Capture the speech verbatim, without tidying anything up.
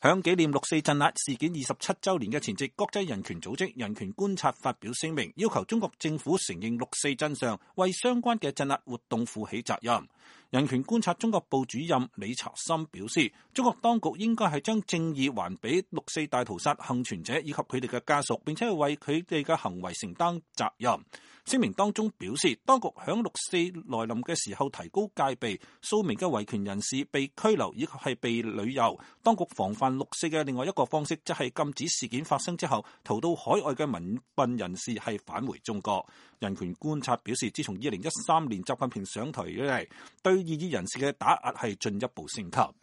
響紀念六四鎮壓事件二十七週年嘅前夕，國際人權組織人權觀察發表聲明，要求中國政府承認六四真相，為相關嘅鎮壓活動負起責任。人權觀察中國部主任李查森表示，中國當局應該係將正義還俾六四大屠殺幸存者以及佢哋嘅家屬，並且係為佢哋嘅行為承擔責任。聲明當中表示，當局響六四來臨嘅時候提高戒備，數名嘅維權人士被拘留以及係被旅遊。當局防範六四嘅另外一個方式，即係禁止事件發生之後逃到海外嘅民運人士係返回中國。人權觀察表示，自從二零一三年習近平上台以嚟，對異議人士嘅打壓係進一步升級。